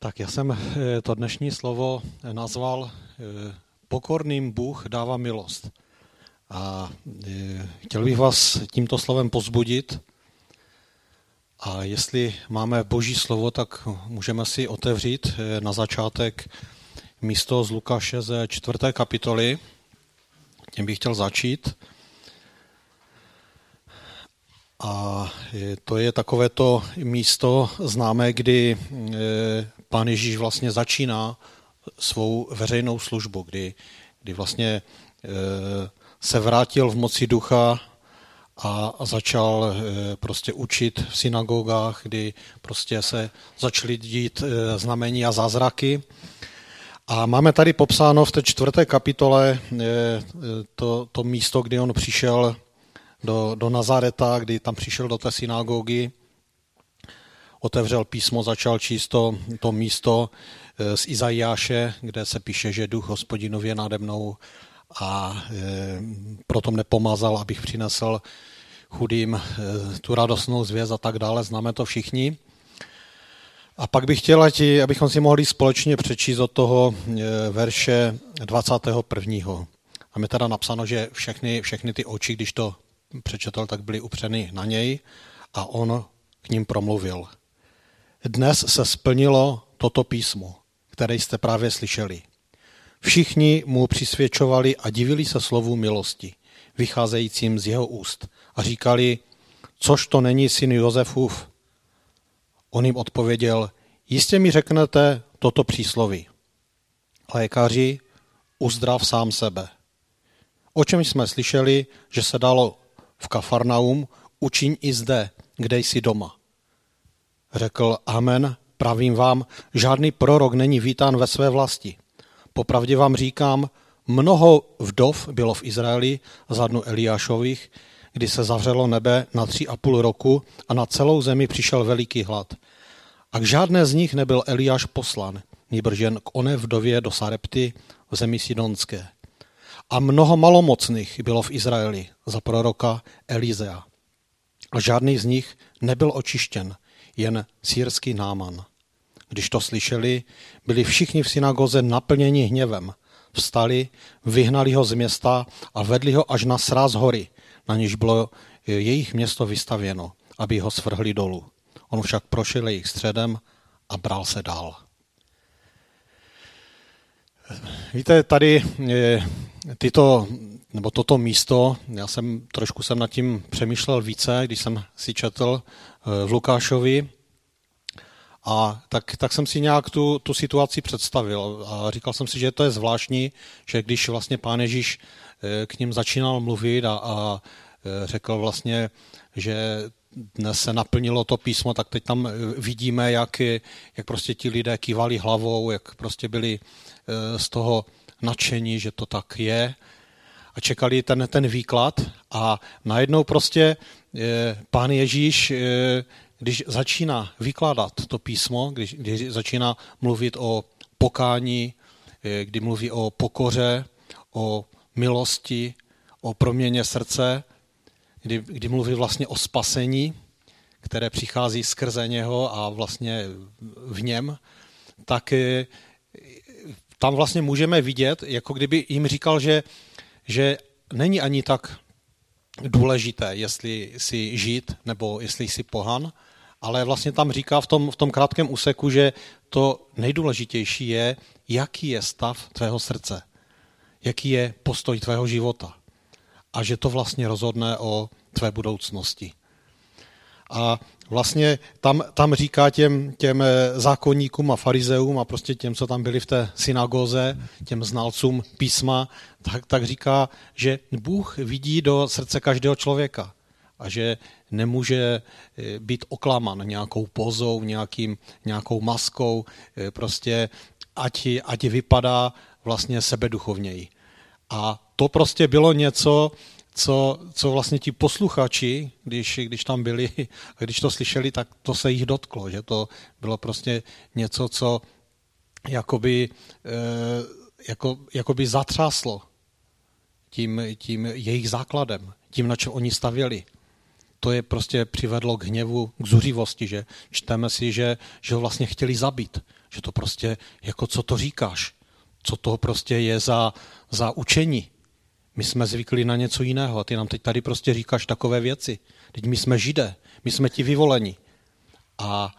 Tak já jsem to dnešní slovo nazval Pokorným Bůh dává milost. A chtěl bych vás tímto slovem povzbudit. A jestli máme Boží slovo, tak můžeme si otevřít na začátek místo z Lukáše ze 4. kapitoly. Tím bych chtěl začít. A to je takovéto místo známé, kdy Pán Ježíš vlastně začíná svou veřejnou službu, kdy vlastně se vrátil v moci ducha a začal prostě učit v synagogách, kdy prostě se začaly dít znamení a zázraky. A máme tady popsáno v té 4. kapitole to místo, kdy on přišel do Nazareta, kdy tam přišel do té synagogy, otevřel písmo, začal číst to místo z Izajáše, kde se píše, že duch Hospodinův je nade mnou a proto mne pomazal, abych přinesl chudým tu radostnou zvěst a tak dále, známe to všichni. A pak bych chtěl, abychom si mohli společně přečíst od toho verše 21. A je teda napsáno, že všechny ty oči, když to přečetl, tak byly upřeny na něj a on k ním promluvil. Dnes se splnilo toto písmo, které jste právě slyšeli. Všichni mu přisvědčovali a divili se slovu milosti, vycházejícím z jeho úst a říkali, což to není syn Josefův. On jim odpověděl, jistě mi řeknete toto přísloví. Lékaři, uzdrav sám sebe. O čem jsme slyšeli, že se dalo v Kafarnaum, učiň i zde, kde jsi doma. Řekl, amen, pravím vám, žádný prorok není vítán ve své vlasti. Popravdě vám říkám, mnoho vdov bylo v Izraeli za dnu Eliášových, kdy se zavřelo nebe na 3,5 roku a na celou zemi přišel veliký hlad. A k žádné z nich nebyl Eliáš poslan, nýbrž jen k oné vdově do Sarepty v zemi Sidonské. A mnoho malomocných bylo v Izraeli za proroka Elizea. A žádný z nich nebyl očištěn, jen syrský Náman. Když to slyšeli, byli všichni v synagoze naplněni hněvem. Vstali, vyhnali ho z města a vedli ho až na sráz hory, na níž bylo jejich město vystavěno, aby ho svrhli dolů. On však prošel jejich středem a bral se dál. Víte, tady toto místo, já jsem nad tím přemýšlel více, když jsem si četl v Lukášovi, a tak jsem si nějak tu situaci představil a říkal jsem si, že to je zvláštní, že když vlastně Pán Ježíš k ním začínal mluvit a řekl vlastně, že dnes se naplnilo to písmo, tak teď tam vidíme, jak prostě ti lidé kývali hlavou, jak prostě byli z toho nadšení, že to tak je a čekali ten výklad a najednou prostě Pán Ježíš, když začíná vykládat to písmo, když začíná mluvit o pokání, kdy mluví o pokoře, o milosti, o proměně srdce, kdy mluví vlastně o spasení, které přichází skrze něho a vlastně v něm, tak tam vlastně můžeme vidět, jako kdyby jim říkal, že není ani tak důležité, jestli jsi žid nebo jestli jsi pohan, ale vlastně tam říká v tom krátkém úseku, že to nejdůležitější je, jaký je stav tvého srdce, jaký je postoj tvého života a že to vlastně rozhodne o tvé budoucnosti. A vlastně tam říká těm zákonníkům a farizeům a prostě těm, co tam byli v té synagoze, těm znalcům písma, tak říká, že Bůh vidí do srdce každého člověka a že nemůže být oklaman nějakou pozou, nějakou maskou, prostě ať vypadá vlastně sebeduchovněji. A to prostě bylo něco, co vlastně ti posluchači, když tam byli a když to slyšeli, tak to se jich dotklo, že to bylo prostě něco, co jakoby zatřáslo tím jejich základem, tím, na čem oni stavěli. to je prostě přivedlo k hněvu, k zuřivosti, že čteme si, že ho vlastně chtěli zabít, že to prostě, jako co to říkáš, co to prostě je za učení. My jsme zvykli na něco jiného a ty nám teď tady prostě říkáš takové věci. Teď my jsme Židé, my jsme ti vyvoleni. A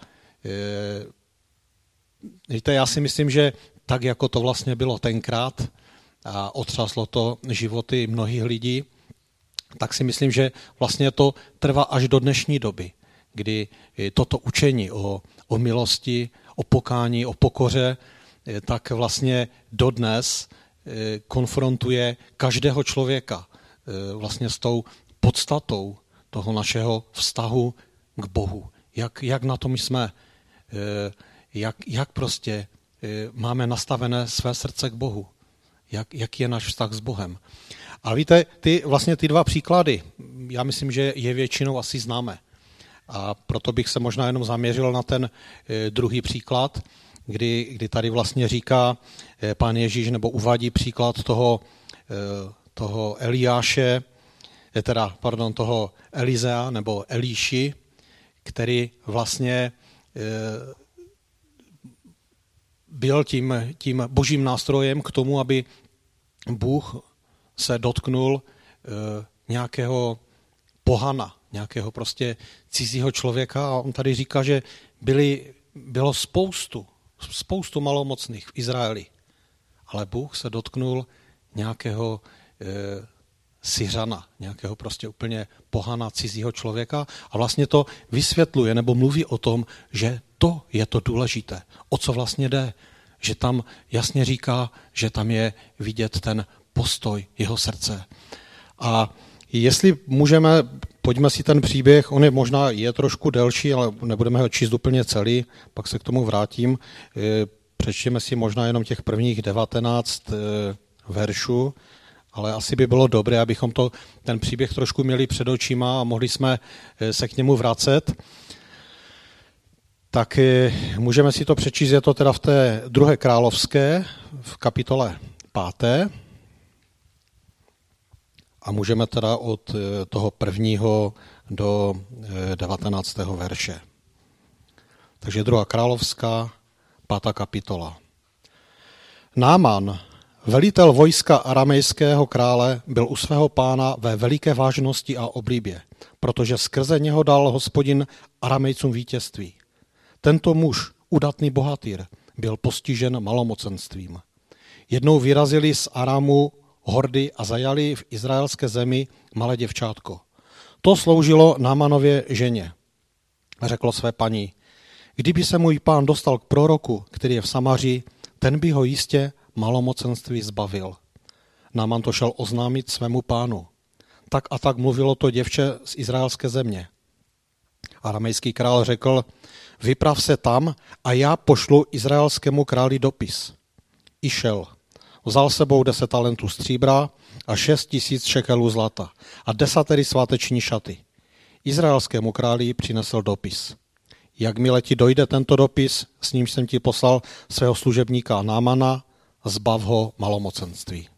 víte, já si myslím, že tak, jako to vlastně bylo tenkrát a otřáslo to životy mnohých lidí, tak si myslím, že vlastně to trvá až do dnešní doby, kdy toto učení o milosti, o pokání, o pokoře, tak vlastně dodnes konfrontuje každého člověka vlastně s tou podstatou toho našeho vztahu k Bohu. Jak na tom jsme, jak prostě máme nastavené své srdce k Bohu, jaký je náš vztah s Bohem. A víte, ty dva příklady, já myslím, že je většinou asi známe. A proto bych se možná jenom zaměřil na ten druhý příklad, kdy tady vlastně říká Pán Ježíš, nebo uvádí příklad toho Eliáše, toho Elizea nebo Elíši, který vlastně byl tím božím nástrojem k tomu, aby Bůh se dotknul nějakého pohana, nějakého prostě cizího člověka a on tady říká, že bylo spoustu malomocných v Izraeli, ale Bůh se dotknul nějakého Syřana, nějakého prostě úplně pohana cizího člověka a vlastně to vysvětluje nebo mluví o tom, že to je to důležité, o co vlastně jde, že tam jasně říká, že tam je vidět ten postoj jeho srdce. A jestli můžeme, pojďme si ten příběh, on je trošku delší, ale nebudeme ho číst úplně celý, pak se k tomu vrátím. Přečtěme si možná jenom těch prvních 19 veršů, ale asi by bylo dobré, abychom ten příběh trošku měli před očima a mohli jsme se k němu vracet. Tak můžeme si to přečíst, je to teda v té 2. královské, v kapitole 5. A můžeme teda od toho 1. do 19. verše. Takže 2. královská, 5. kapitola. Náman, velitel vojska aramejského krále, byl u svého pána ve veliké vážnosti a oblíbě, protože skrze něho dal Hospodin Aramejcům vítězství. Tento muž, udatný bohatýr, byl postižen malomocenstvím. Jednou vyrazili z Aramu hordy a zajali v izraelské zemi malé děvčátko. To sloužilo Námanově ženě. Řeklo své paní, kdyby se můj pán dostal k proroku, který je v Samaří, ten by ho jistě malomocenství zbavil. Náman to šel oznámit svému pánu. Tak a tak mluvilo to děvče z izraelské země. Aramejský král řekl, vyprav se tam a já pošlu izraelskému králi dopis. I šel. Vzal sebou 10 talentů stříbra a 6 000 šekelů zlata a 10 sváteční šaty. Izraelskému králi přinesl dopis. Jakmile ti dojde tento dopis, s nímž jsem ti poslal svého služebníka Námana, zbav ho malomocenství.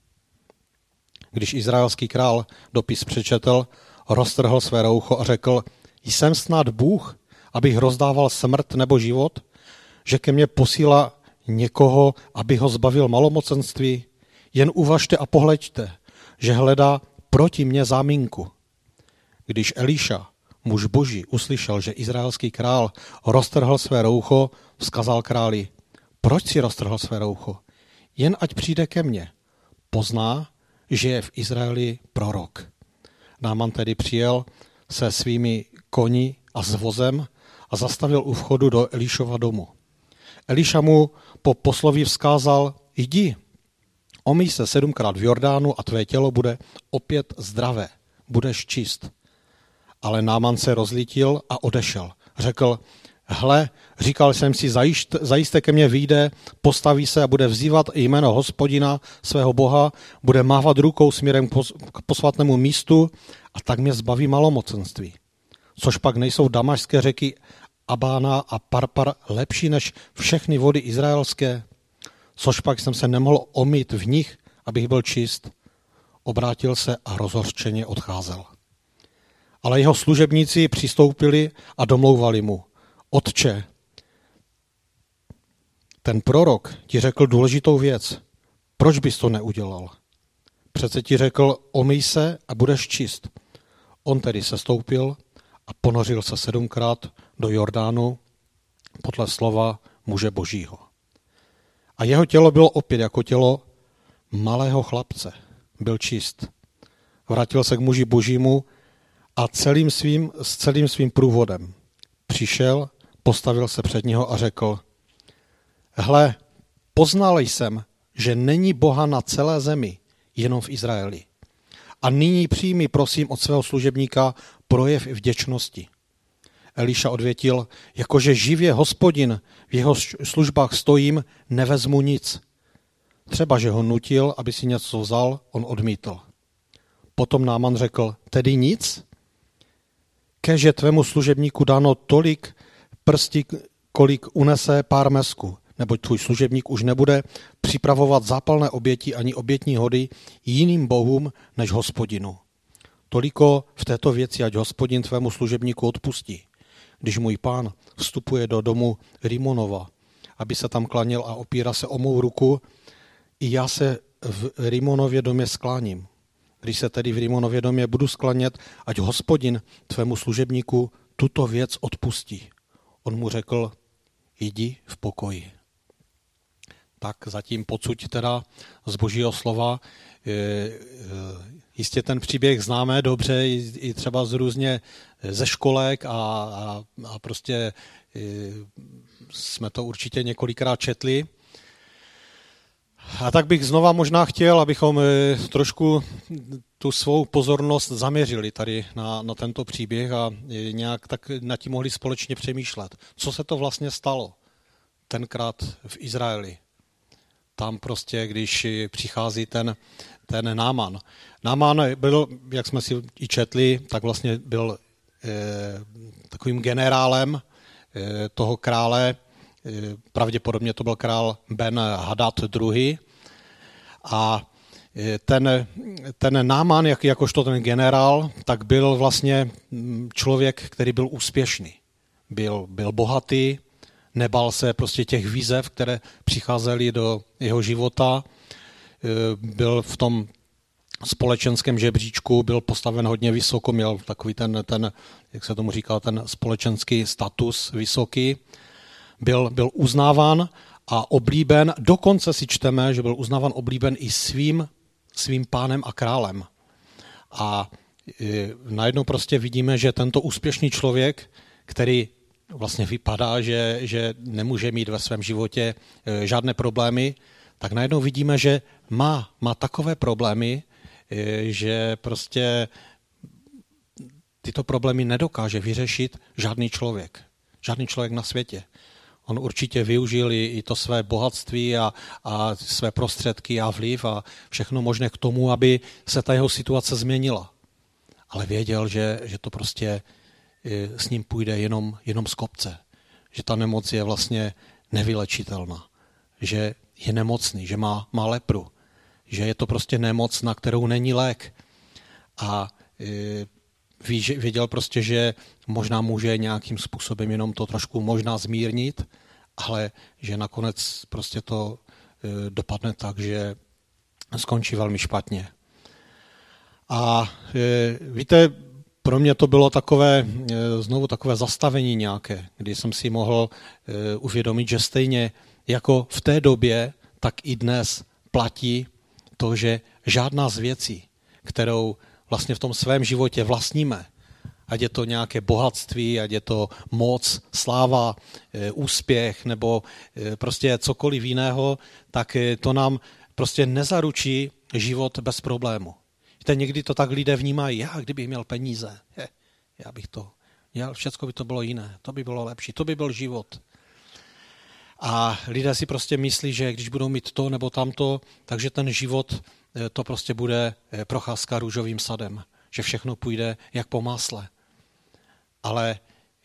Když izraelský král dopis přečetl, roztrhl své roucho a řekl, jsem snad Bůh, abych rozdával smrt nebo život, že ke mně posílá někoho, aby ho zbavil malomocenství, jen uvažte a pohleďte, že hledá proti mně záminku. Když Eliša, muž boží, uslyšel, že izraelský král roztrhl své roucho, vzkazal králi, proč si roztrhl své roucho? Jen ať přijde ke mně. Pozná, že je v Izraeli prorok. Náman tedy přijel se svými koni a s vozem a zastavil u vchodu do Elišova domu. Eliša mu po posloví vzkázal, jdi, omyj se 7krát v Jordánu a tvé tělo bude opět zdravé, budeš čist. Ale Náman se rozlítil a odešel. Řekl, hle, říkal jsem si, zajisté ke mně vyjde, postaví se a bude vzývat jméno Hospodina, svého Boha, bude mávat rukou směrem k posvatnému místu a tak mě zbaví malomocenství. Což pak nejsou damašské řeky Abána a Parpar lepší než všechny vody izraelské? Což pak jsem se nemohl omýt v nich, abych byl čist? Obrátil se a rozhořčeně odcházel. Ale jeho služebníci přistoupili a domlouvali mu: Otče, ten prorok ti řekl důležitou věc. Proč bys to neudělal? Přece ti řekl, omyj se a budeš čist. On tedy sestoupil a ponořil se 7krát do Jordánu podle slova muže Božího. A jeho tělo bylo opět jako tělo malého chlapce. Byl čist. Vrátil se k muži Božímu a s celým svým průvodem. Přišel, postavil se před něho a řekl: Hle, poznal jsem, že není Boha na celé zemi, jenom v Izraeli. A nyní přijmi, prosím, od svého služebníka projev vděčnosti. Eliša odvětil: Jakože živě Hospodin, v jeho službách stojím, nevezmu nic. Třeba, že ho nutil, aby si něco vzal, on odmítl. Potom Náman řekl: Tedy nic? Keže tvému služebníku dáno tolik prstí, kolik unese pár mesků, neboť tvůj služebník už nebude připravovat zápalné oběti ani obětní hody jiným bohům než Hospodinu. Toliko v této věci, ať Hospodin tvému služebníku odpustí. Když můj pán vstupuje do domu Rimonova, aby se tam klaněl a opírá se o mou ruku, i já se v Rimonově domě skláním. Když se tedy v Rimonově domě budu sklánět, ať Hospodin tvému služebníku tuto věc odpustí. On mu řekl: Jdi v pokoji. Tak zatím pocuť teda z Božího slova. Jistě ten příběh známe dobře i třeba různě ze školek a prostě jsme to určitě několikrát četli. A tak bych znova možná chtěl, abychom trošku tu svou pozornost zaměřili tady na tento příběh a nějak tak nad tím mohli společně přemýšlet. Co se to vlastně stalo tenkrát v Izraeli? Tam prostě, když přichází ten Náman. Náman byl, jak jsme si i četli, tak vlastně byl takovým generálem toho krále. Pravděpodobně to byl král Ben Hadad II. A ten Náman, jakožto ten generál, tak byl vlastně člověk, který byl úspěšný. Byl bohatý, nebál se prostě těch výzev, které přicházely do jeho života. Byl v tom společenském žebříčku, byl postaven hodně vysoko, měl takový ten jak se tomu říká, ten společenský status vysoký. Byl uznáván a oblíben, dokonce si čteme, že byl uznáván, oblíben i svým pánem a králem. A najednou prostě vidíme, že tento úspěšný člověk, který vlastně vypadá, že nemůže mít ve svém životě žádné problémy, tak najednou vidíme, že má takové problémy, že prostě tyto problémy nedokáže vyřešit žádný člověk na světě. On určitě využil i to své bohatství a své prostředky a vliv a všechno možné k tomu, aby se ta jeho situace změnila. Ale věděl, že to prostě s ním půjde jenom z kopce. Že ta nemoc je vlastně nevylečitelná. Že je nemocný, že má lepru. Že je to prostě nemoc, na kterou není lék. A věděl prostě, že možná může nějakým způsobem jenom to trošku možná zmírnit, ale že nakonec prostě to dopadne tak, že skončí velmi špatně. A víte, pro mě to bylo znovu takové zastavení nějaké, kdy jsem si mohl uvědomit, že stejně jako v té době, tak i dnes platí to, že žádná z věcí, kterou vlastně v tom svém životě vlastníme, ať je to nějaké bohatství, ať je to moc, sláva, úspěch nebo prostě cokoliv jiného, tak to nám prostě nezaručí život bez problému. Víte, někdy to tak lidé vnímají: já kdybych měl peníze, já bych to měl, všecko by to bylo jiné, to by bylo lepší, to by byl život. A lidé si prostě myslí, že když budou mít to nebo tamto, takže ten život to prostě bude procházka růžovým sadem, že všechno půjde jak po másle. Ale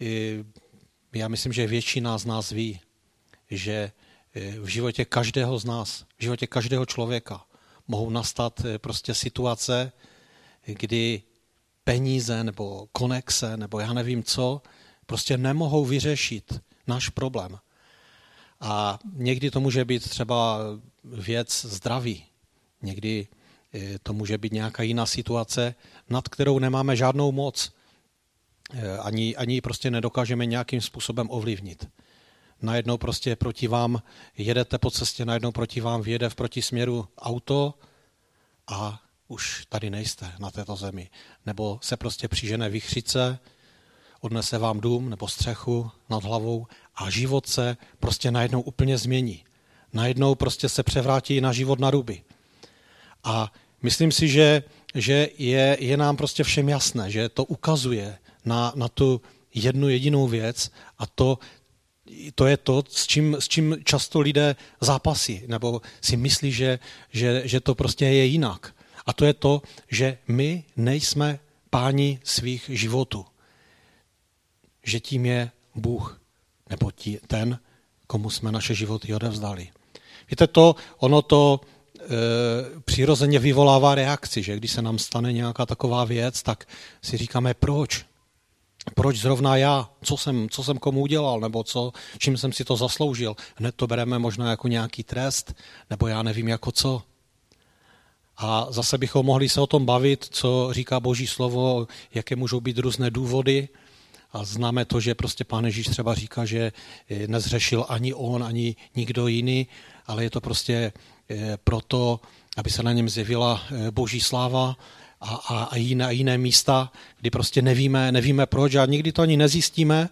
já myslím, že většina z nás ví, že v životě každého z nás, v životě každého člověka mohou nastat prostě situace, kdy peníze nebo konexe nebo já nevím co, prostě nemohou vyřešit náš problém. A někdy to může být třeba věc zdraví, někdy to může být nějaká jiná situace, nad kterou nemáme žádnou moc. Ani prostě nedokážeme nějakým způsobem ovlivnit. Najednou prostě proti vám jedete po cestě, najednou proti vám vyjede v protisměru auto a už tady nejste na této zemi. Nebo se prostě přižene vichřice, odnese vám dům nebo střechu nad hlavou a život se prostě najednou úplně změní. Najednou prostě se převrátí na život na ruby. A myslím si, že je nám prostě všem jasné, že to ukazuje na tu jednu jedinou věc a to je to, s čím často lidé zápasí, nebo si myslí, že to prostě je jinak. A to je to, že my nejsme páni svých životů. Že tím je Bůh, nebo ten, komu jsme naše životy odevzdali. Víte, ono to přirozeně vyvolává reakci, že když se nám stane nějaká taková věc, tak si říkáme, proč? Proč zrovna já? Co jsem komu udělal? Nebo čím jsem si to zasloužil? Hned to bereme možná jako nějaký trest, nebo já nevím jako co. A zase bychom mohli se o tom bavit, co říká Boží slovo, jaké můžou být různé důvody. A známe to, že prostě Pán Ježíš třeba říká, že nezřešil ani on, ani nikdo jiný, ale je to prostě proto, aby se na něm zjevila Boží sláva a jiné místa, kdy prostě nevíme proč a nikdy to ani nezjistíme.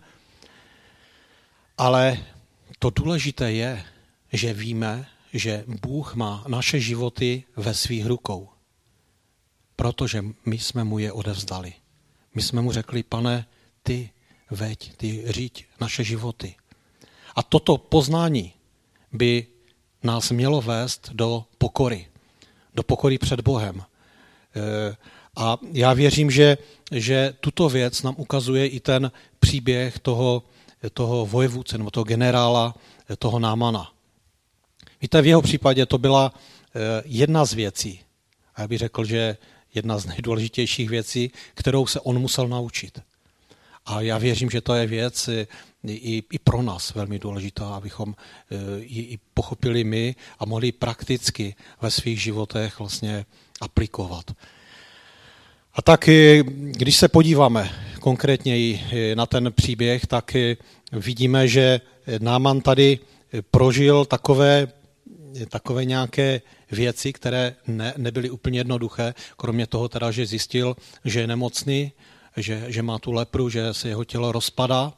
Ale to důležité je, že víme, že Bůh má naše životy ve svých rukou. Protože my jsme mu je odevzdali. My jsme mu řekli, Pane, ty veď, ty říď naše životy. A toto poznání by nás mělo vést do pokory před Bohem. A já věřím, že tuto věc nám ukazuje i ten příběh toho vojevůdce nebo toho generála, toho Námana. Víte, v jeho případě to byla jedna z věcí, a já bych řekl, že jedna z nejdůležitějších věcí, kterou se on musel naučit. A já věřím, že to je věc i pro nás velmi důležitá, abychom ji pochopili my a mohli prakticky ve svých životech vlastně aplikovat. A tak, když se podíváme konkrétně na ten příběh, tak vidíme, že Náman tady prožil takové nějaké věci, které nebyly úplně jednoduché, kromě toho teda, že zjistil, že je nemocný, že má tu lepru, že se jeho tělo rozpadá,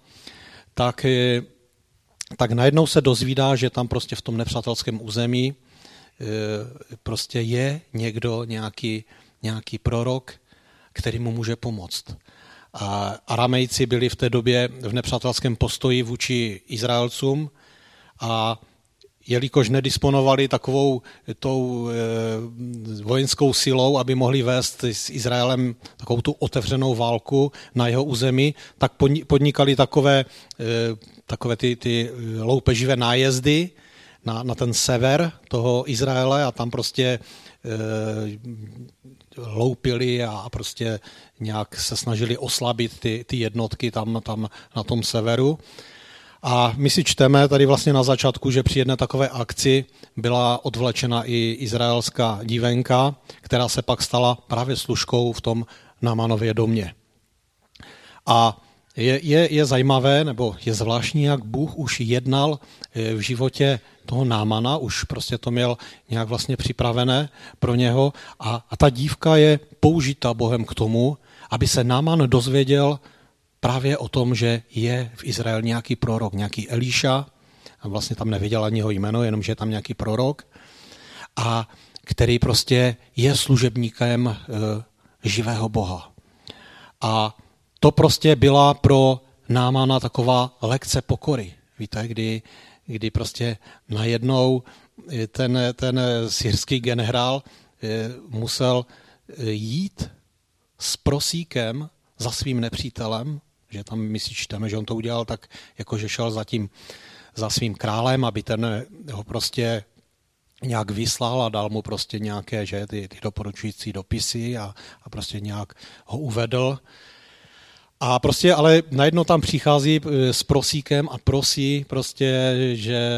tak najednou se dozvídá, že tam prostě v tom nepřátelském území prostě je někdo, nějaký prorok, který mu může pomoct. A Aramejci byli v té době v nepřátelském postoji vůči Izraelcům a jelikož nedisponovali takovou tou vojenskou silou, aby mohli vést s Izraelem takovou tu otevřenou válku na jeho území, tak podnikali takové ty loupeživé nájezdy na ten sever toho Izraele a tam prostě loupili a prostě nějak se snažili oslabit ty jednotky tam na tom severu. A my si čteme tady vlastně na začátku, že při jedné takové akci byla odvlečena i izraelská dívenka, která se pak stala právě služkou v tom Námanově domě. A je zajímavé, nebo je zvláštní, jak Bůh už jednal v životě toho Námana, už prostě to měl nějak vlastně připravené pro něho a ta dívka je použita Bohem k tomu, aby se Náman dozvěděl právě o tom, že je v Izraeli nějaký prorok, nějaký Eliša, a vlastně tam nevěděl ani jeho jméno, jenom že je tam nějaký prorok, a který prostě je služebníkem živého Boha. A to prostě byla pro Námana taková lekce pokory. Víte, kdy prostě najednou ten syrský generál musel jít s prosíkem za svým nepřítelem, že tam my si čteme, že on to udělal tak, jako že šel za svým králem, aby ten ho prostě nějak vyslal a dal mu prostě nějaké, že ty doporučující dopisy a prostě nějak ho uvedl. A prostě ale najednou tam přichází s prosíkem a prosí prostě, že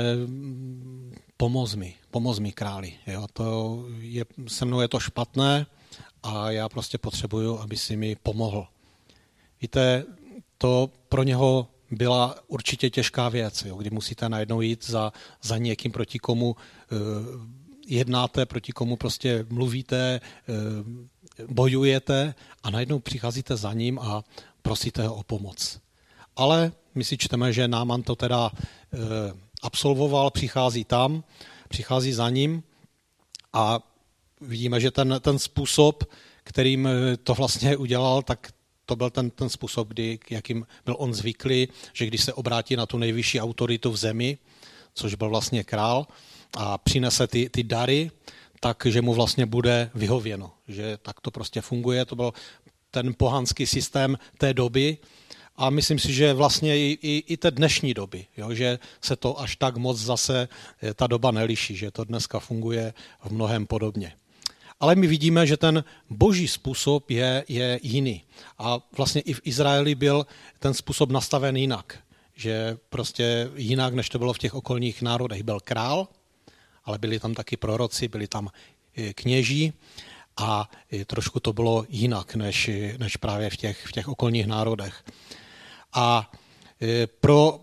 pomoz mi králi. Jo? Se mnou je to špatné a já prostě potřebuju, aby si mi pomohl. Víte, to pro něho byla určitě těžká věc, jo? Kdy musíte najednou jít za někým, proti komu jednáte, proti komu prostě mluvíte, bojujete a najednou přicházíte za ním a prosíte ho o pomoc. Ale my si čteme, že Náman to teda absolvoval, přichází za ním a vidíme, že ten způsob, kterým to vlastně udělal, tak to byl ten způsob, jakým byl on zvyklý, že když se obrátí na tu nejvyšší autoritu v zemi, což byl vlastně král, a přinese ty dary, takže mu vlastně bude vyhověno. Že tak to prostě funguje, to byl ten pohanský systém té doby a myslím si, že vlastně i té dnešní doby, jo, že se to až tak moc zase ta doba neliší, že to dneska funguje v mnohem podobně. Ale my vidíme, že ten boží způsob je jiný. A vlastně i v Izraeli byl ten způsob nastaven jinak. Že prostě jinak, než to bylo v těch okolních národech, byl král, ale byli tam taky proroci, byli tam kněží a trošku to bylo jinak, než právě v těch okolních národech. A pro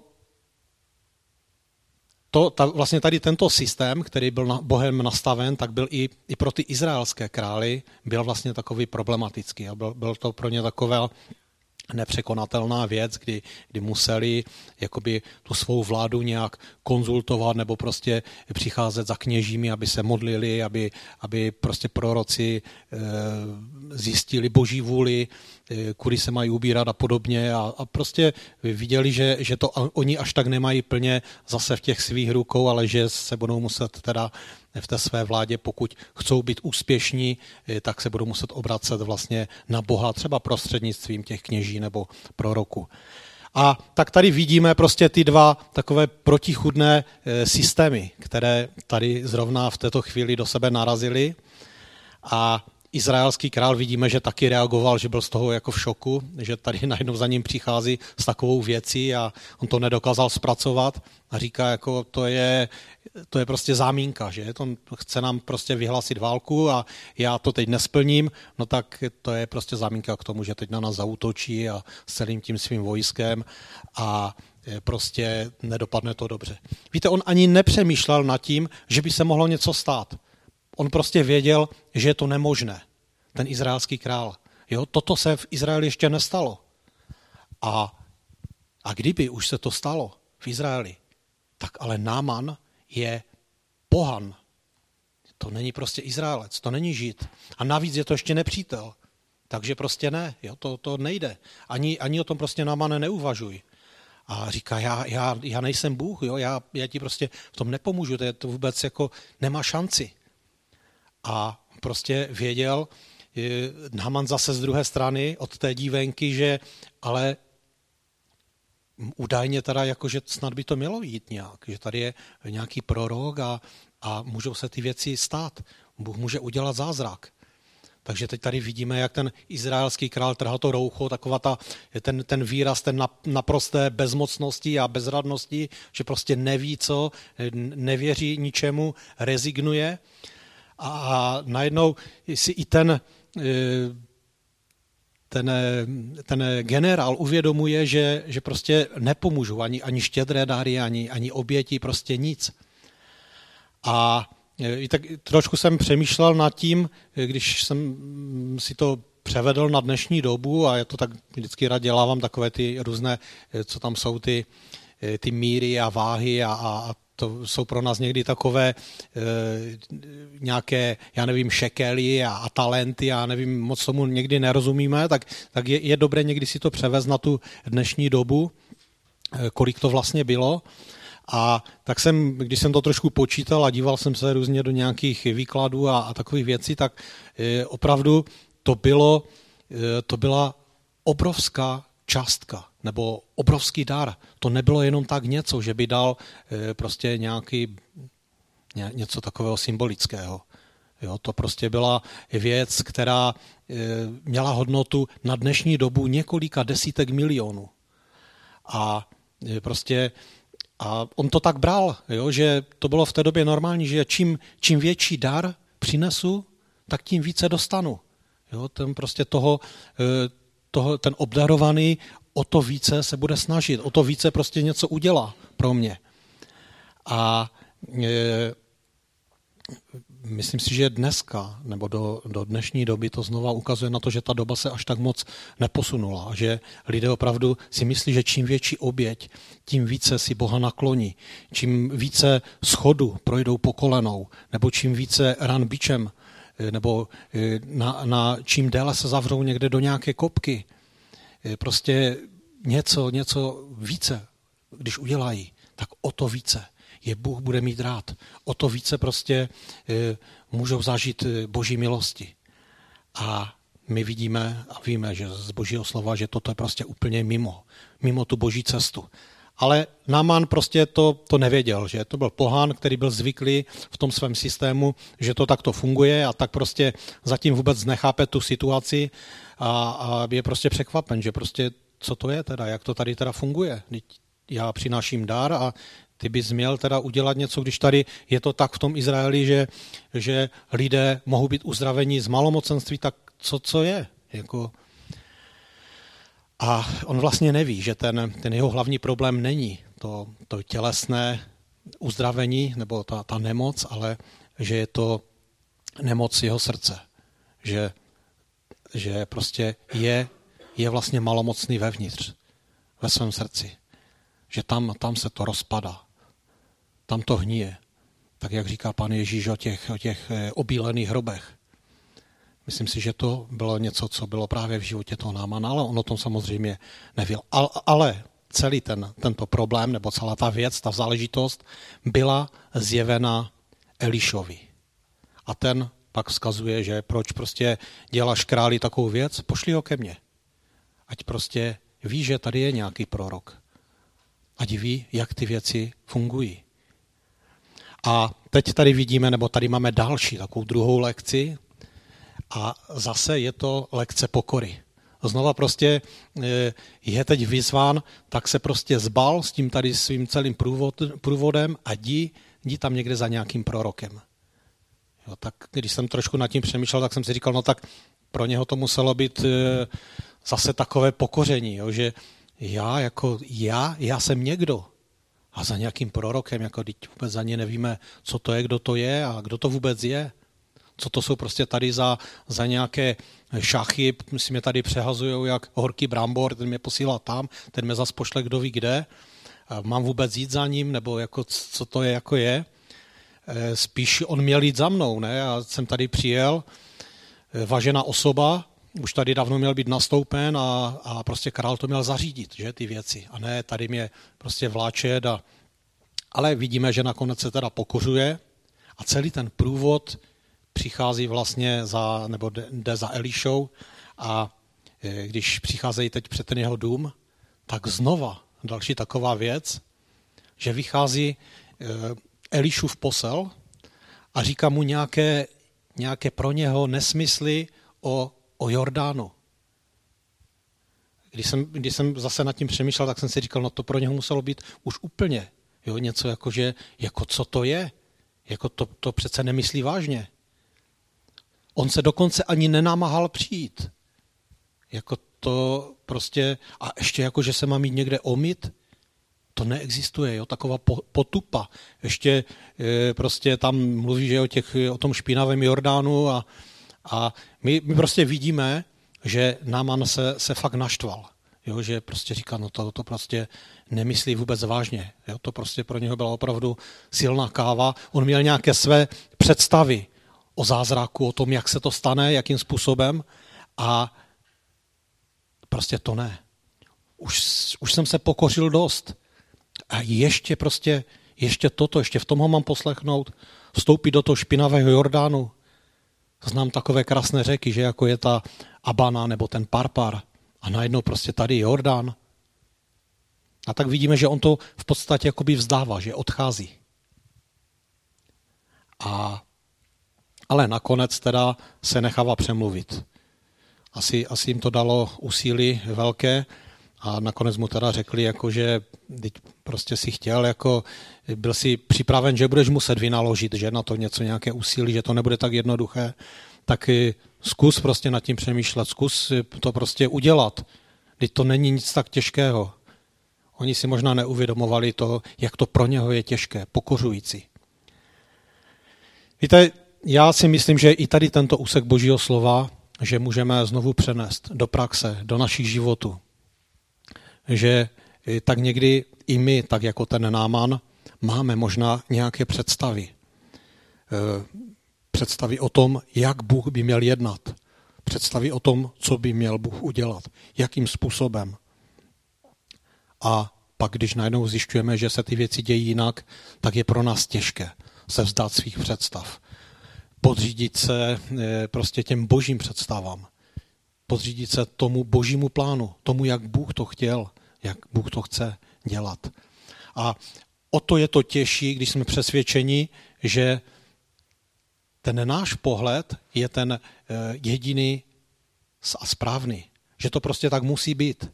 vlastně tady tento systém, který byl Bohem nastaven, tak byl i pro ty izraelské krály byl vlastně takový problematický. A byl to pro ně takové nepřekonatelná věc, kdy museli jakoby tu svou vládu nějak konzultovat nebo prostě přicházet za kněžími, aby se modlili, aby prostě proroci zjistili boží vůli, kudy se mají ubírat a podobně a prostě viděli, že to oni až tak nemají plně zase v těch svých rukou, ale že se budou muset teda v té své vládě, pokud chcou být úspěšní, tak se budou muset obracet vlastně na Boha, třeba prostřednictvím těch kněží nebo proroků. A tak tady vidíme prostě ty dva takové protichůdné systémy, které tady zrovna v této chvíli do sebe narazily. A izraelský král vidíme, že taky reagoval, že byl z toho jako v šoku, že tady najednou za ním přichází s takovou věcí a on to nedokázal zpracovat a říká, jako to je prostě zámínka, že to chce nám prostě vyhlásit válku a já to teď nesplním, no tak to je prostě zámínka k tomu, že teď na nás zaútočí a s celým tím svým vojskem a prostě nedopadne to dobře. Víte, on ani nepřemýšlel nad tím, že by se mohlo něco stát. On prostě věděl, že je to nemožné. Ten izraelský král. Jo, toto se v Izraeli ještě nestalo. A kdyby už se to stalo v Izraeli, tak ale Náman je pohan. To není prostě Izraelec, to není Žid. A navíc je to ještě nepřítel. Takže prostě ne, jo, to nejde. Ani o tom prostě Námane neuvažuj. A říká, já nejsem Bůh, jo, já ti prostě v tom nepomůžu, to vůbec jako nemá šanci. A prostě věděl Náman zase z druhé strany od té dívenky, že ale údajně teda jako, že snad by to mělo jít nějak, že tady je nějaký prorok a můžou se ty věci stát. Bůh může udělat zázrak. Takže teď tady vidíme, jak ten izraelský král trhal to roucho, taková ten výraz, ten naprosté bezmocnosti a bezradnosti, že prostě neví co, nevěří ničemu, rezignuje. A najednou si i ten generál uvědomuje, že prostě nepomůžou ani štědré dary, ani oběti, prostě nic. A tak trošku jsem přemýšlel nad tím, když jsem si to převedl na dnešní dobu a já to tak vždycky rád dělávám, takové ty různé, co tam jsou ty míry a váhy a to jsou pro nás někdy takové nějaké, já nevím, šekely a talenty, já nevím, moc tomu někdy nerozumíme, tak je dobré někdy si to převést na tu dnešní dobu, kolik to vlastně bylo. A tak když jsem to trošku počítal a díval jsem se různě do nějakých výkladů a takových věcí, tak opravdu to byla obrovská částka nebo obrovský dar. To nebylo jenom tak něco, že by dal prostě něco takového symbolického. Jo, to prostě byla věc, která měla hodnotu na dnešní dobu několika desítek milionů. A on to tak bral, jo, že to bylo v té době normální, že čím větší dar přinesu, tak tím více dostanu. Jo, ten obdarovaný o to více se bude snažit, o to více prostě něco udělá pro mě. A myslím si, že dneska, nebo do dnešní doby to znova ukazuje na to, že ta doba se až tak moc neposunula. A že lidé opravdu si myslí, že čím větší oběť, tím více si Boha nakloní. Čím více schodu projdou po kolenou, nebo čím více ran bičem, nebo čím déle se zavřou někde do nějaké kopky. Prostě něco více, když udělají, tak o to více je Bůh bude mít rád. O to více prostě můžou zažít Boží milosti. A my vidíme a víme, že z Božího slova, že toto je prostě úplně mimo tu Boží cestu. Ale Náman prostě to nevěděl, že to byl pohán, který byl zvyklý v tom svém systému, že to takto funguje a tak prostě zatím vůbec nechápe tu situaci a je prostě překvapen, že prostě co to je teda, jak to tady teda funguje. Já přináším dar a ty bys měl teda udělat něco, když tady je to tak v tom Izraeli, že lidé mohou být uzdraveni z malomocenství, tak co je? A on vlastně neví, že ten jeho hlavní problém není to tělesné uzdravení nebo ta nemoc, ale že je to nemoc jeho srdce. Že prostě je vlastně malomocný vevnitř, ve svém srdci. Že tam se to rozpadá. Tam to hníje. Tak jak říká Pán Ježíš o těch obílených hrobech. Myslím si, že to bylo něco, co bylo právě v životě toho Námana, ale on o tom samozřejmě nevěděl. Ale celý tento problém, nebo celá ta věc, ta záležitost byla zjevena Elišovi. A ten pak vzkazuje, že proč prostě děláš králi takovou věc, pošli ho ke mně. Ať prostě ví, že tady je nějaký prorok. Ať ví, jak ty věci fungují. A teď tady vidíme, nebo tady máme další takovou druhou lekci a zase je to lekce pokory. Znova prostě je teď vyzván, tak se prostě zbal s tím tady svým celým průvodem a jdi tam někde za nějakým prorokem. Jo, tak když jsem trošku nad tím přemýšlel, tak jsem si říkal, no tak pro něho to muselo být zase takové pokoření, jo, že já jsem někdo a za nějakým prorokem, jako teď vůbec za ně nevíme, co to je, kdo to je a kdo to vůbec je. Co to jsou prostě tady za nějaké šachy, si mě tady přehazujou jak horký brambor, ten mě posílá tam, ten mě zas pošle kdo ví kde. Mám vůbec jít za ním, nebo jako, co to je, jako je. Spíš on měl jít za mnou, ne? Já jsem tady přijel, vážená osoba, už tady dávno měl být nastoupen a prostě král to měl zařídit, že, ty věci. A ne tady mě prostě vláčet. Ale vidíme, že nakonec se teda pokořuje a celý ten průvod přichází vlastně nebo jde za Elišou a když přicházejí teď před ten jeho dům, tak znova další taková věc, že vychází Elišův posel a říká mu nějaké pro něho nesmysly o Jordánu. Když jsem zase nad tím přemýšlel, tak jsem si říkal, no to pro něho muselo být už úplně něco jako co to je, jako to přece nemyslí vážně. On se dokonce ani nenamáhal přijít. Jako to prostě, a ještě jako, že se má mít někde omyt, to neexistuje, jo, taková potupa. Ještě prostě tam mluví, že o tom špinavém Jordánu a my prostě vidíme, že Náman se fakt naštval. Jo, že prostě říká, no to prostě nemyslí vůbec vážně. Jo, to prostě pro něho byla opravdu silná káva. On měl nějaké své představy o zázraku, o tom, jak se to stane, jakým způsobem a prostě to ne. Už jsem se pokořil dost. A ještě v tom ho mám poslechnout, vstoupit do toho špinavého Jordánu. Znám takové krásné řeky, že jako je ta Abana nebo ten Parpar a najednou prostě tady Jordán. A tak vidíme, že on to v podstatě jakoby vzdává, že odchází. Ale nakonec teda se nechává přemluvit. Asi jim to dalo úsilí velké a nakonec mu teda řekli, jako, že teď prostě si chtěl, jako byl si připraven, že budeš muset vynaložit, že na to nějaké úsilí, že to nebude tak jednoduché, tak zkus prostě nad tím přemýšlet, zkus to prostě udělat. Teď to není nic tak těžkého. Oni si možná neuvědomovali to, jak to pro něho je těžké, pokořující. Víte, já si myslím, že i tady tento úsek Božího slova, že můžeme znovu přenést do praxe, do našich životů. Že tak někdy i my, tak jako ten Náman, máme možná nějaké představy. Představy o tom, jak Bůh by měl jednat. Představy o tom, co by měl Bůh udělat. Jakým způsobem. A pak, když najednou zjišťujeme, že se ty věci dějí jinak, tak je pro nás těžké se vzdát svých představ. Podřídit se prostě těm božím představám. Podřídit se tomu božímu plánu, tomu, jak Bůh to chtěl, jak Bůh to chce dělat. A o to je to těžší, když jsme přesvědčeni, že ten náš pohled je ten jediný a správný. Že to prostě tak musí být.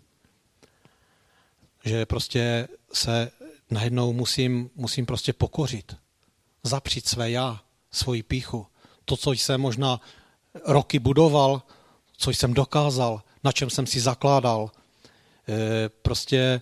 Že prostě se najednou musím prostě pokořit. Zapřít své já, svoji pýchu. To, co jsem možná roky budoval, co jsem dokázal, na čem jsem si zakládal. Prostě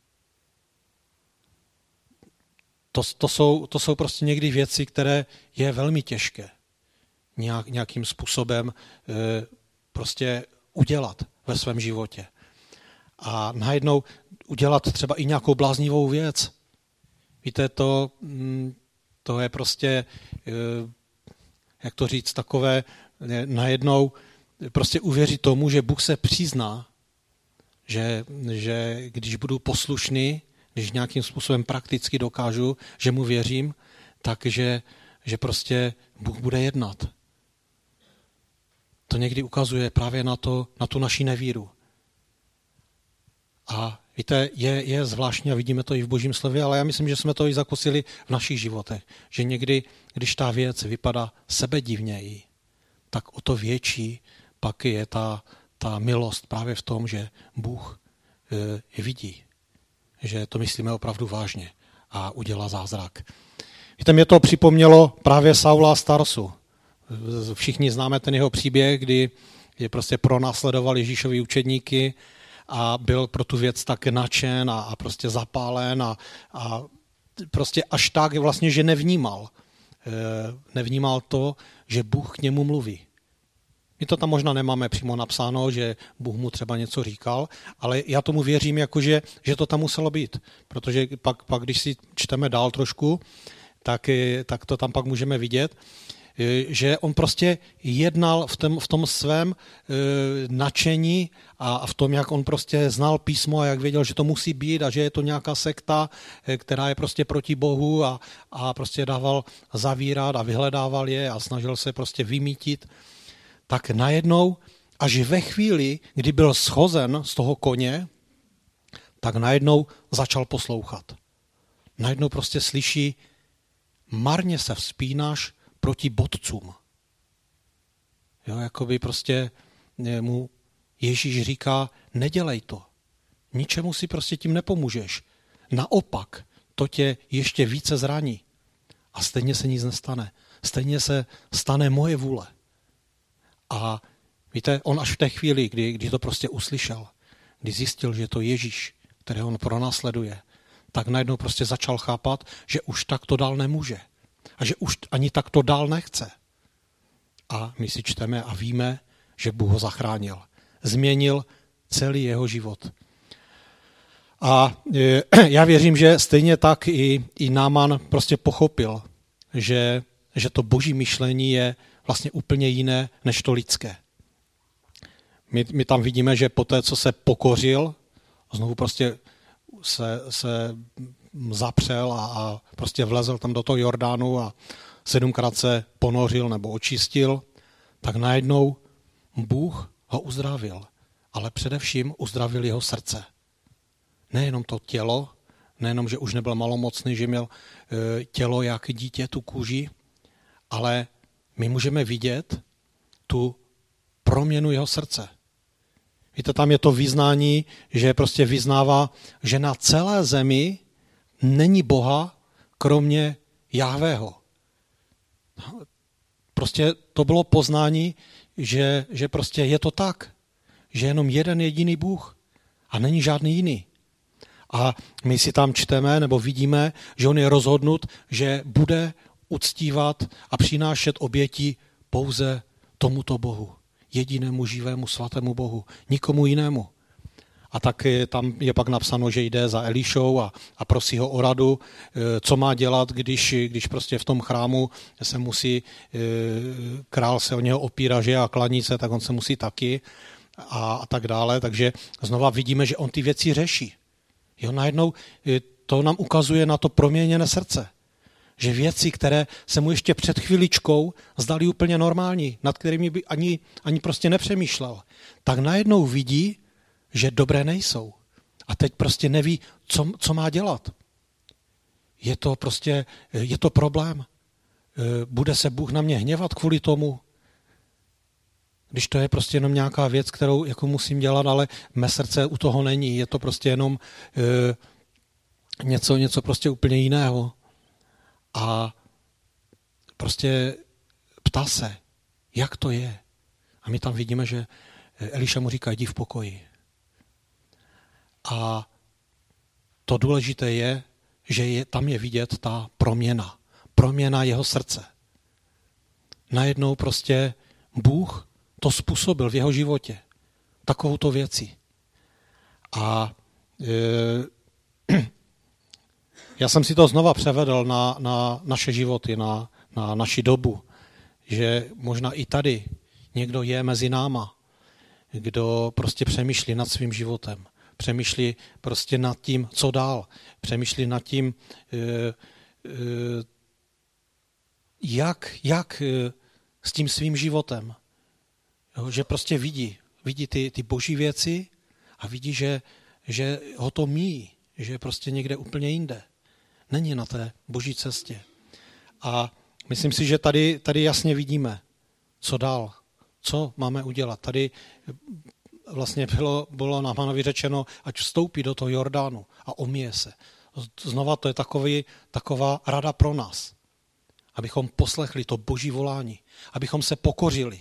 to jsou prostě někdy věci, které je velmi těžké nějakým způsobem prostě udělat ve svém životě. A najednou udělat třeba i nějakou bláznivou věc. Víte, to je prostě, jak to říct, takové najednou prostě uvěřit tomu, že Bůh se přizná, že když budu poslušný, když nějakým způsobem prakticky dokážu, že mu věřím, takže že prostě Bůh bude jednat. To někdy ukazuje právě na tu naši nevíru. A víte, je zvláštní a vidíme to i v Božím slově, ale já myslím, že jsme to i zakusili v našich životech. Že někdy, když ta věc vypadá sebedivněji, tak o to větší pak je ta milost právě v tom, že Bůh je vidí. Že to myslíme opravdu vážně a udělá zázrak. Víte, mě to připomnělo právě Saula z Tarsu. Všichni známe ten jeho příběh, kdy je prostě pronásledoval Ježíšovi učedníky a byl pro tu věc tak nadšen a prostě zapálen a prostě až tak vlastně, že nevnímal. Nevnímal to, že Bůh k němu mluví. My to tam možná nemáme přímo napsáno, že Bůh mu třeba něco říkal, ale já tomu věřím, jakože, že to tam muselo být. Protože pak když si čteme dál trošku, tak to tam pak můžeme vidět, že on prostě jednal v tom svém nadšení a v tom, jak on prostě znal písmo a jak věděl, že to musí být a že je to nějaká sekta, která je prostě proti Bohu a prostě dával zavírat a vyhledával je a snažil se prostě vymítit. Tak najednou, až ve chvíli, kdy byl shozen z toho koně, tak najednou začal poslouchat. Najednou prostě slyší, marně se vzpínáš proti bodcům. Jo, jakoby prostě mu Ježíš říká, nedělej to. Ničemu si prostě tím nepomůžeš. Naopak, to tě ještě více zraní. A stejně se nic nestane. Stejně se stane moje vůle. A víte, on až v té chvíli, kdy to prostě uslyšel, kdy zjistil, že je to Ježíš, kterého on pronásleduje, tak najednou prostě začal chápat, že už tak to dál nemůže. A že už ani tak to dál nechce. A my si čteme a víme, že Bůh ho zachránil. Změnil celý jeho život. A já věřím, že stejně tak i Náman prostě pochopil, že to boží myšlení je vlastně úplně jiné než to lidské. My tam vidíme, že poté, co se pokořil, znovu prostě se zapřel a prostě vlezl tam do toho Jordánu a 7krát se ponořil nebo očistil, tak najednou Bůh ho uzdravil, ale především uzdravil jeho srdce. Nejenom to tělo, nejenom, že už nebyl malomocný, že měl tělo jak dítě, tu kůži, ale my můžeme vidět tu proměnu jeho srdce. Víte, tam je to vyznání, že prostě vyznává, že na celé zemi není Boha, kromě Jahvého. Prostě to bylo poznání, že prostě je to tak, že jenom jeden jediný Bůh a není žádný jiný. A my si tam čteme nebo vidíme, že on je rozhodnut, že bude uctívat a přinášet oběti pouze tomuto Bohu. Jedinému živému svatému Bohu. Nikomu jinému. A tak tam je pak napsáno, že jde za Elišou a prosí ho o radu, co má dělat, když prostě v tom chrámu se musí, král se o něho opírá, že a klaní se, tak on se musí taky a tak dále. Takže znova vidíme, že on ty věci řeší. Jo, najednou to nám ukazuje na to proměněné srdce. Že věci, které se mu ještě před chviličkou zdaly úplně normální, nad kterými by ani prostě nepřemýšlel, tak najednou vidí, že dobré nejsou. A teď prostě neví, co má dělat. Je to problém. Bude se Bůh na mě hněvat kvůli tomu, když to je prostě jenom nějaká věc, kterou jako musím dělat, ale mé srdce u toho není. Je to prostě jenom něco prostě úplně jiného. A prostě ptá se, jak to je. A my tam vidíme, že Eliša mu říká, jdi v pokoji. A to důležité je, že tam je vidět ta proměna jeho srdce. Najednou prostě Bůh to způsobil v jeho životě. Takovouto věci. A já jsem si to znova převedl na naše životy, na naši dobu, že možná i tady někdo je mezi náma, kdo prostě přemýšlí nad svým životem. Přemýšlí prostě nad tím, co dál. Přemýšlí nad tím, jak s tím svým životem. Jo, že prostě vidí ty boží věci a vidí, že ho to míjí, že je prostě někde úplně jinde. Není na té boží cestě. A myslím si, že tady jasně vidíme, co dál, co máme udělat. Tady vlastně bylo nám Pánovi řečeno, ať vstoupí do toho Jordánu a omije se. Znova to je taková rada pro nás, abychom poslechli to boží volání, abychom se pokořili.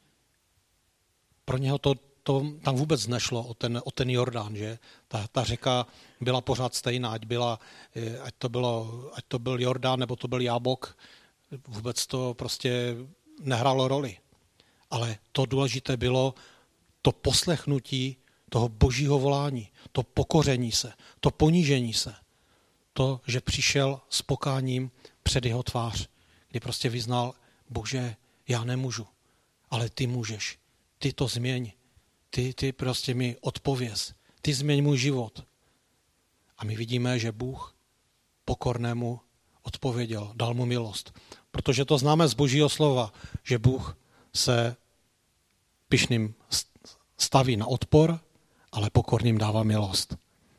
Pro něho to tam vůbec nešlo o ten Jordán, že? Ta řeka byla pořád stejná, ať to byl Jordán, nebo to byl Jábok, vůbec to prostě nehrálo roli. Ale to důležité bylo to poslechnutí toho božího volání, to pokoření se, to ponížení se, to, že přišel s pokáním před jeho tvář, kdy prostě vyznal, Bože, já nemůžu, ale ty můžeš, ty to změň, ty prostě mi odpověz, ty změň můj život. A my vidíme, že Bůh pokornému odpověděl, dal mu milost. Protože to známe z božího slova, že Bůh se pyšným staví na odpor, ale pokorným dává milost.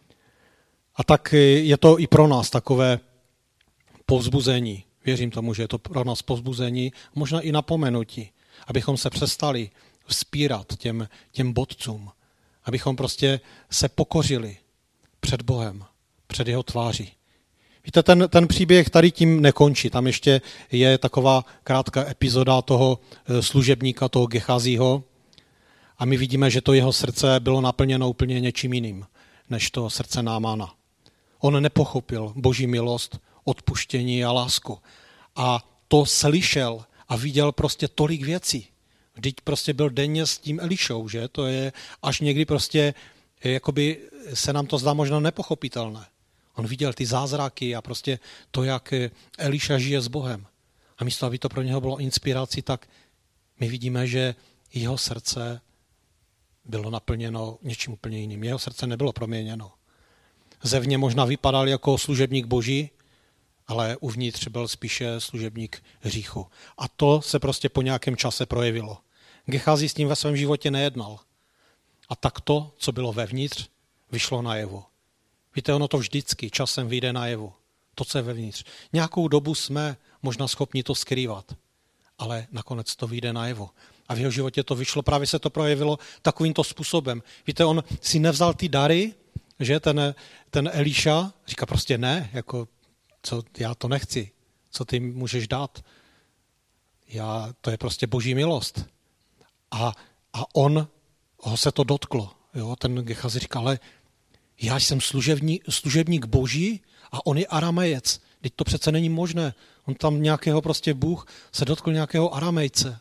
A tak je to i pro nás takové povzbuzení. Věřím tomu, že je to pro nás povzbuzení, možná i napomenutí, abychom se přestali vzpírat těm bodcům, abychom prostě se pokořili před Bohem, před jeho tváří. Víte, ten příběh tady tím nekončí. Tam ještě je taková krátká epizoda toho služebníka, toho Gechazího, a my vidíme, že to jeho srdce bylo naplněno úplně něčím jiným, než to srdce Námana. On nepochopil boží milost, odpuštění a lásku. A to slyšel a viděl prostě tolik věcí. Vždyť prostě byl denně s tím Elišou, že? To je až někdy prostě, jakoby se nám to zdá možná nepochopitelné. On viděl ty zázraky a prostě to, jak Eliša žije s Bohem. A místo, aby to pro něho bylo inspirací, tak my vidíme, že jeho srdce bylo naplněno něčím úplně jiným. Jeho srdce nebylo proměněno. Zevně možná vypadal jako služebník boží, ale uvnitř byl spíše služebník hříchu. A to se prostě po nějakém čase projevilo. Gechazi s tím ve svém životě nejednal. A tak to, co bylo vevnitř, vyšlo najevo. Víte, ono to vždycky časem vyjde najevo. To, co je vevnitř. Nějakou dobu jsme možná schopni to skrývat. ale nakonec to vyjde najevo. A v jeho životě to vyšlo, právě se to projevilo takovýmto způsobem. Víte, on si nevzal ty dary, že ten Eliša říká prostě ne, jako co, já to nechci, co ty můžeš dát. To je prostě boží milost. A on ho se to dotklo. Jo? Ten Gehazi říká, ale já jsem služebník boží a on je Aramejec. Teď to přece není možné. On tam nějakého prostě Bůh se dotkl nějakého Aramejce.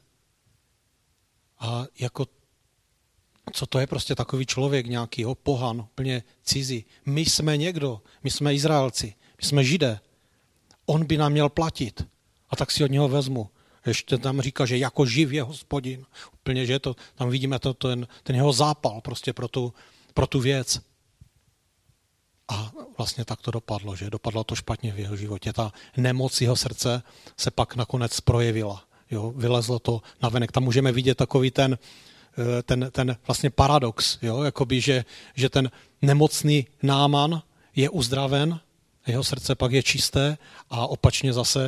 A jako, co to je prostě takový člověk nějaký, pohan, úplně cizí. My jsme někdo, my jsme Izraelci, my jsme Židé. On by nám měl platit. A tak si od něho vezmu. Ještě tam říká, že jako živ je Hospodin. Úplně, že to, tam vidíme ten jeho zápal prostě pro tu věc. A vlastně tak to dopadlo, že dopadlo to špatně v jeho životě. Ta nemoc jeho srdce se pak nakonec projevila. Jo, vylezlo to navenek. Tam můžeme vidět takový ten vlastně paradox, jo, jakoby, že ten nemocný Náman je uzdraven, jeho srdce pak je čisté a opačně zase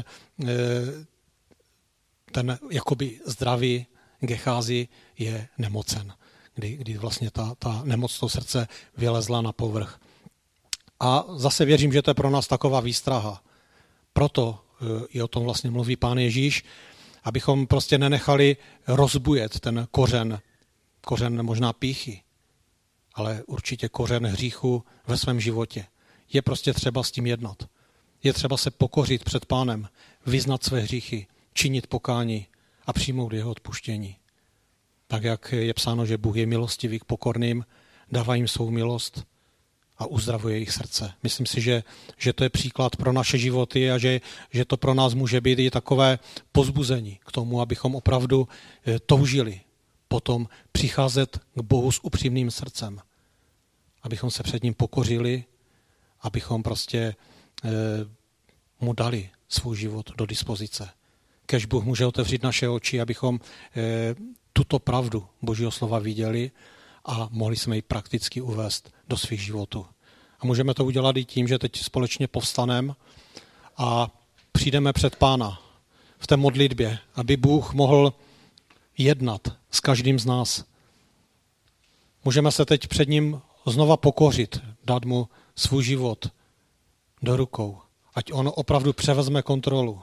ten jakoby zdravý Gehazi je nemocen, kdy vlastně ta nemoc toho srdce vylezla na povrch. A zase věřím, že to je pro nás taková výstraha. Proto i o tom vlastně mluví Pán Ježíš, abychom prostě nenechali rozbujet ten kořen možná pýchy, ale určitě kořen hříchu ve svém životě. Je prostě třeba s tím jednat. Je třeba se pokořit před Pánem, vyznat své hříchy, činit pokání a přijmout jeho odpuštění. Tak jak je psáno, že Bůh je milostivý k pokorným, dává jim svou milost a uzdravuje jejich srdce. Myslím si, že to je příklad pro naše životy a že to pro nás může být i takové pozbuzení k tomu, abychom opravdu toužili potom přicházet k Bohu s upřímným srdcem. Abychom se před ním pokořili, abychom prostě mu dali svůj život do dispozice. Kéž Bůh může otevřít naše oči, abychom tuto pravdu Božího slova viděli a mohli jsme ji prakticky uvést do svých životů. A můžeme to udělat i tím, že teď společně povstaneme a přijdeme před Pána v té modlitbě, aby Bůh mohl jednat s každým z nás. Můžeme se teď před ním znova pokořit, dát mu svůj život do rukou, ať on opravdu převezme kontrolu.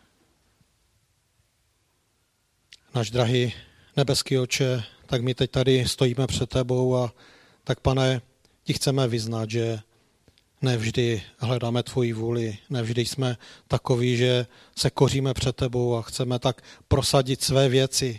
Náš drahý nebeský Otče, tak my teď tady stojíme před tebou a tak, Pane, ti chceme vyznat, že nevždy hledáme tvoji vůli, nevždy jsme takoví, že se koříme před tebou a chceme tak prosadit své věci.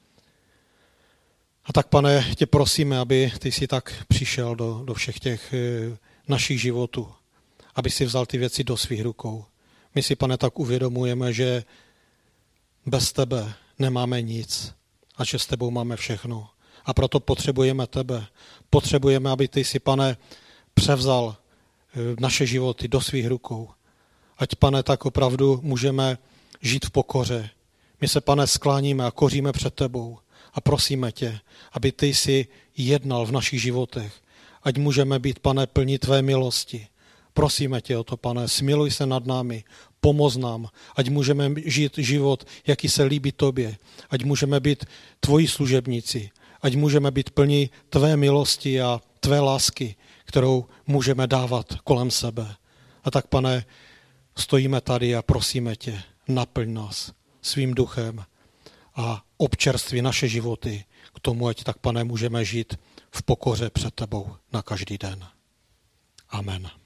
A tak, Pane, tě prosíme, aby ty jsi tak přišel do všech těch našich životů, aby si vzal ty věci do svých rukou. My si, Pane, tak uvědomujeme, že bez tebe nemáme nic a že s tebou máme všechno. A proto potřebujeme tebe. Potřebujeme, aby ty si, Pane, převzal naše životy do svých rukou. Ať, Pane, tak opravdu můžeme žít v pokoře. My se, Pane, skláníme a koříme před tebou a prosíme tě, aby ty si jednal v našich životech. Ať můžeme být, Pane, plní tvé milosti. Prosíme tě o to, Pane, smiluj se nad námi, pomoz nám, ať můžeme žít život, jaký se líbí tobě, ať můžeme být tvoji služebníci, ať můžeme být plní tvé milosti a tvé lásky, kterou můžeme dávat kolem sebe. A tak, Pane, stojíme tady a prosíme tě, naplň nás svým duchem a občerství naše životy k tomu, ať tak, Pane, můžeme žít v pokoře před tebou na každý den. Amen.